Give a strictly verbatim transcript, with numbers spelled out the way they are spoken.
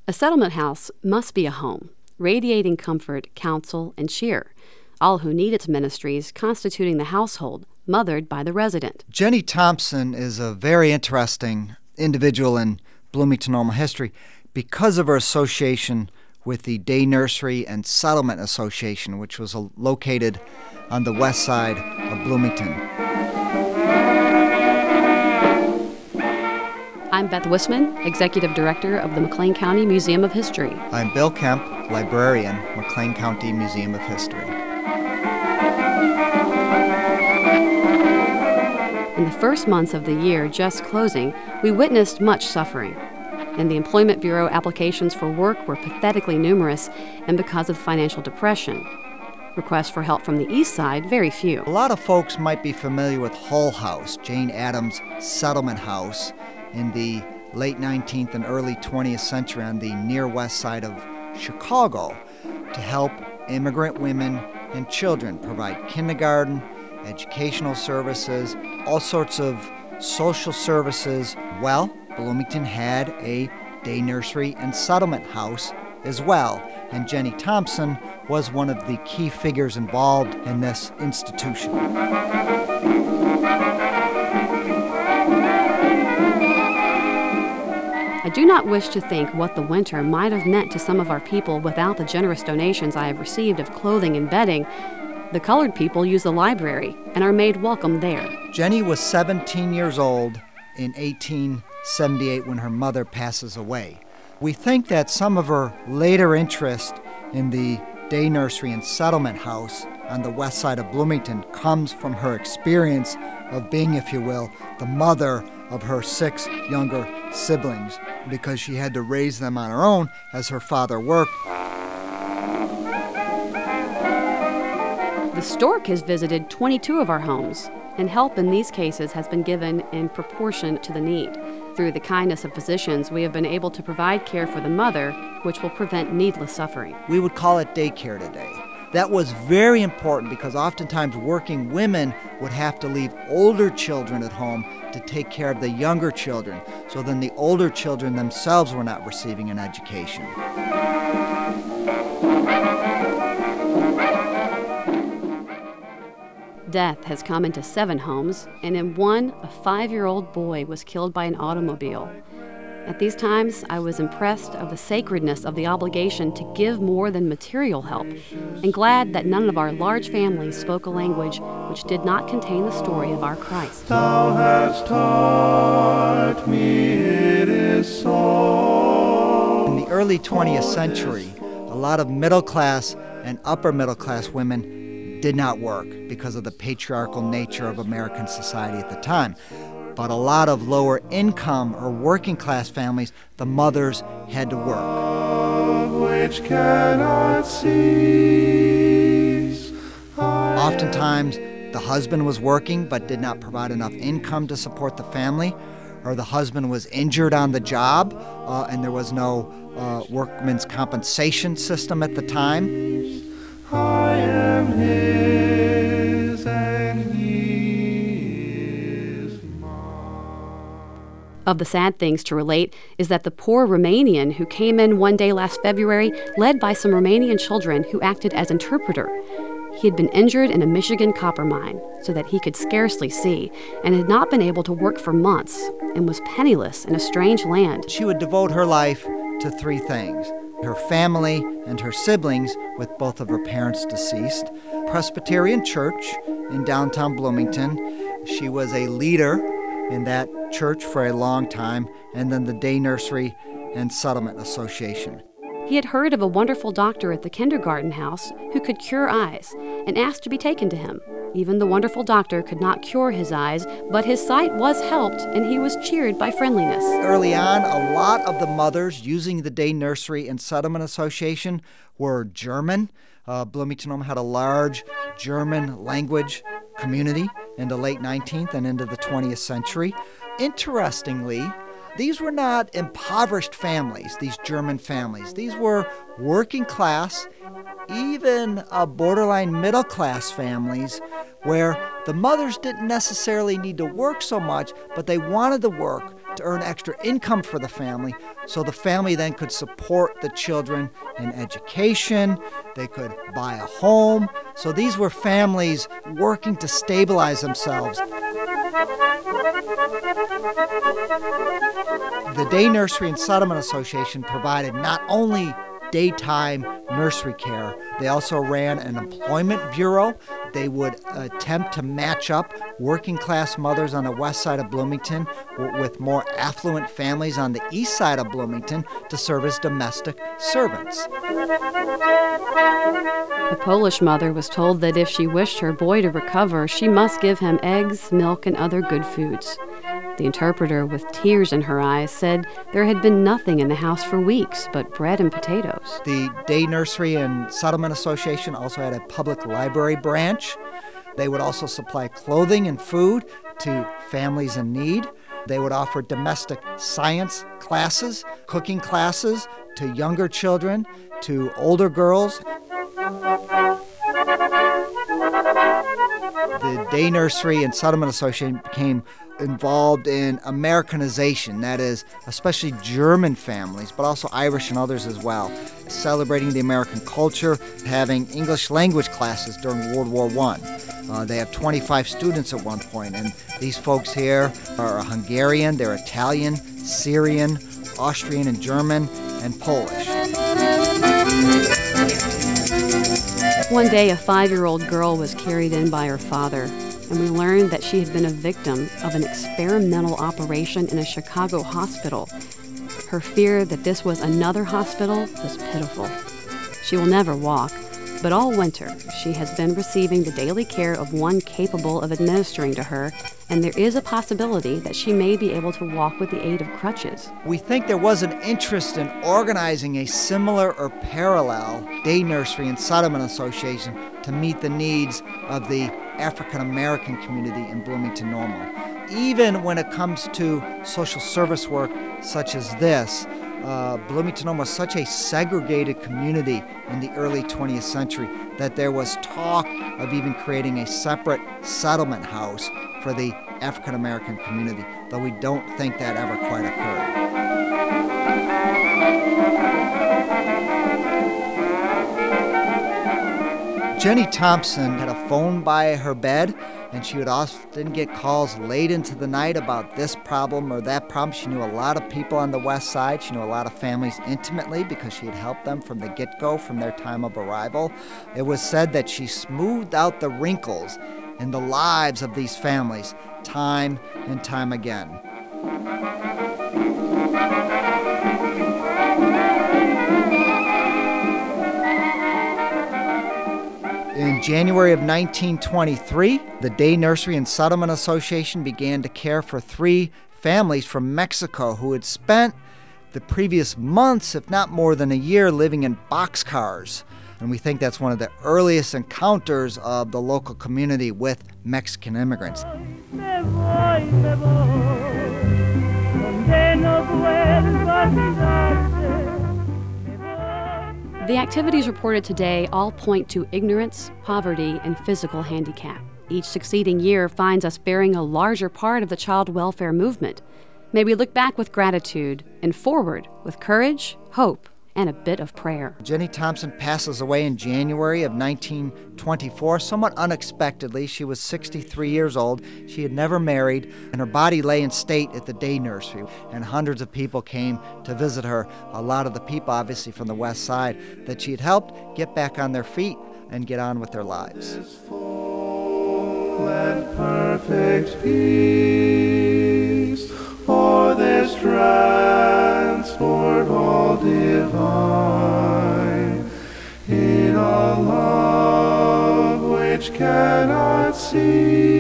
A settlement house must be a home, radiating comfort, counsel, and cheer, all who need its ministries constituting the household, mothered by the resident. Jenny Thompson is a very interesting individual in Bloomington-Normal history because of her association with the Day Nursery and Settlement Association, which was located on the west side of Bloomington. I'm Beth Wisman, Executive Director of the McLean County Museum of History. I'm Bill Kemp, Librarian, McLean County Museum of History. In the first months of the year just closing, we witnessed much suffering. In the Employment Bureau, applications for work were pathetically numerous, and because of financial depression. Requests for help from the east side, very few. A lot of folks might be familiar with Hull House, Jane Addams' settlement house in the late nineteenth and early twentieth century on the near west side of Chicago to help immigrant women and children provide kindergarten, educational services, all sorts of social services. Well, Bloomington had a day nursery and settlement house as well, and Jenny Thompson was one of the key figures involved in this institution. I do not wish to think what the winter might have meant to some of our people without the generous donations I have received of clothing and bedding. The colored people use the library and are made welcome there. Jenny was seventeen years old in eighteen seventy-eight when her mother passes away. We think that some of her later interest in the day nursery and settlement house on the west side of Bloomington comes from her experience of being, if you will, the mother of her six younger siblings, because she had to raise them on her own as her father worked. The Stork has visited twenty-two of our homes, and help in these cases has been given in proportion to the need. Through the kindness of physicians, we have been able to provide care for the mother, which will prevent needless suffering. We would call it daycare today. That was very important because oftentimes working women would have to leave older children at home to take care of the younger children, so then the older children themselves were not receiving an education. Death has come into seven homes, and in one, a five-year-old boy was killed by an automobile. At these times, I was impressed of the sacredness of the obligation to give more than material help, and glad that none of our large families spoke a language which did not contain the story of our Christ. Thou hast taught me it is so. In the early twentieth century, a lot of middle-class and upper-middle-class women did not work because of the patriarchal nature of American society at the time. But a lot of lower income or working class families, the mothers had to work. Which cannot cease. Oftentimes, the husband was working but did not provide enough income to support the family, or the husband was injured on the job uh, and there was no uh, workman's compensation system at the time. I am his and he is mine. Of the sad things to relate is that the poor Romanian who came in one day last February, led by some Romanian children who acted as interpreter. He had been injured in a Michigan copper mine so that he could scarcely see, and had not been able to work for months, and was penniless in a strange land. She would devote her life to three things: her family and her siblings, with both of her parents deceased, Presbyterian Church in downtown Bloomington. She was a leader in that church for a long time, and then the Day Nursery and Settlement Association. He had heard of a wonderful doctor at the kindergarten house who could cure eyes, and asked to be taken to him. Even the wonderful doctor could not cure his eyes, but his sight was helped, and he was cheered by friendliness. Early on, a lot of the mothers using the Day Nursery and Settlement Association were German. Uh, Bloomington had a large German language community in the late nineteenth and into the twentieth century. Interestingly, these were not impoverished families, these German families. These were working class, even uh, borderline middle class families, where The mothers didn't necessarily need to work so much, but they wanted to work to earn extra income for the family, so the family then could support the children in education, they could buy a home. So these were families working to stabilize themselves. The Day Nursery and Settlement Association provided not only daytime nursery care, they also ran an employment bureau. They would attempt to match up working-class mothers on the west side of Bloomington with more affluent families on the east side of Bloomington to serve as domestic servants. The Polish mother was told that if she wished her boy to recover, she must give him eggs, milk, and other good foods. The interpreter, with tears in her eyes, said there had been nothing in the house for weeks but bread and potatoes. The Day Nursery and Settlement Association also had a public library branch. They would also supply clothing and food to families in need. They would offer domestic science classes, cooking classes to younger children, to older girls. The Day Nursery and Settlement Association became involved in Americanization, that is, especially German families, but also Irish and others as well, celebrating the American culture, having English language classes during World War One. Uh, they have twenty-five students at one point, and these folks here are Hungarian, they're Italian, Syrian, Austrian and German, and Polish. One day, a five-year-old girl was carried in by her father, and we learned that she had been a victim of an experimental operation in a Chicago hospital. Her fear that this was another hospital was pitiful. She will never walk, but all winter she has been receiving the daily care of one capable of administering to her, and there is a possibility that she may be able to walk with the aid of crutches. We think there was an interest in organizing a similar or parallel Day Nursery and Settlement Association to meet the needs of the African American community in Bloomington Normal. Even when it comes to social service work such as this, uh, Bloomington Normal was such a segregated community in the early twentieth century that there was talk of even creating a separate settlement house for the African American community, though we don't think that ever quite occurred. Jenny Thompson had a phone by her bed, and she would often get calls late into the night about this problem or that problem. She knew a lot of people on the west side. She knew a lot of families intimately because she had helped them from the get-go, from their time of arrival. It was said that she smoothed out the wrinkles in the lives of these families time and time again. In January of nineteen twenty-three, the Day Nursery and Settlement Association began to care for three families from Mexico who had spent the previous months, if not more than a year, living in boxcars. And we think that's one of the earliest encounters of the local community with Mexican immigrants. The activities reported today all point to ignorance, poverty, and physical handicap. Each succeeding year finds us bearing a larger part of the child welfare movement. May we look back with gratitude and forward with courage, hope, and a bit of prayer. Jenny Thompson passes away in January of nineteen twenty-four, somewhat unexpectedly. She was sixty-three years old. She had never married, and her body lay in state at the Day Nursery, and hundreds of people came to visit her. A lot of the people, obviously from the west side, that she had helped get back on their feet and get on with their lives. Full and perfect peace, for this transport all divine, in a love which cannot cease.